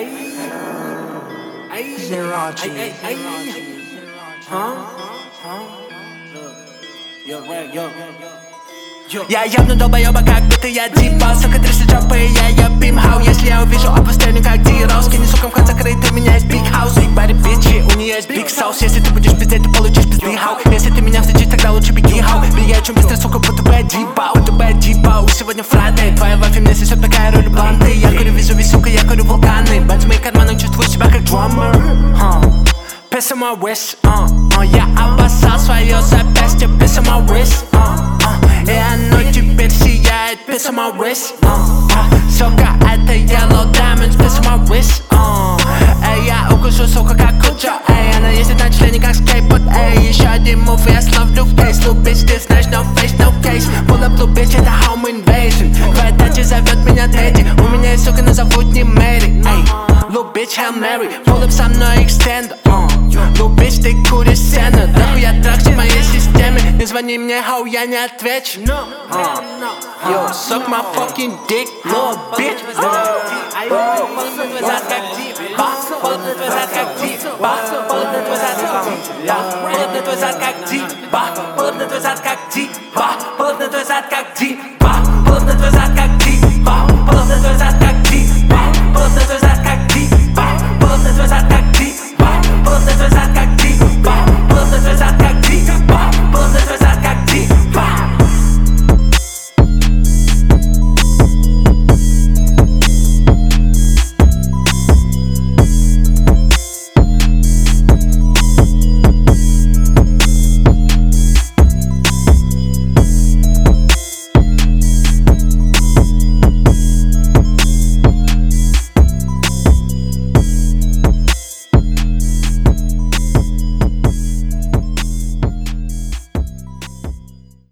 Я ебну долбоеба, как будто я Дипа. Сука, трясли джампы, я пимхау. Если я увижу опустыню, как Ди-Роуз, кинь сука в конце закрыт, у меня есть big house. Big body bitchy, у нее есть big sauce. Если ты будешь пиздеть, ты получишь пизды хау. Если ты меня встретишь, тогда лучше беги хау. Бегай очень быстро, сука, будто бы Дипау. Сегодня Friday, твоя вафи мне сосет, пока я рулю бланты. Я курю вижу весь, сука, я курю вулканы. Бать в моих карманах, чувствую себя как драмер. Piss on my wrist, я обоссал свое запястье. Piss on my wrist, и оно теперь сияет. Piss on my wrist, сука, это yellow diamonds. Piss on my wrist, эй, я укушу, сука, как куча. Эй, она ездит на члене, как скейтборд. Эй, еще один мув, я словлю кейс. Little bitch, ты знаешь, no face, no case. Pull up, little bitch, это home invasion. Твоя тача зовет меня Тедди. У меня есть сука, но зовут не Мэри. Эй, little bitch, Hail Mary. Pull up со мной extend, little bitch, ты куришь сено. Да я дракс в моей системе. Не звони мне, хау, я не отвечу. Yo, suck my fucking dick, little bitch. Полып на твой зад, как Дипа. Полып на твой зад, как Дипа. Полып на твой зад, как Дипа. Полып на твой зад, как Дипа. Полып на твой зад, как Дипа. Полып на твой зад, как Дипа.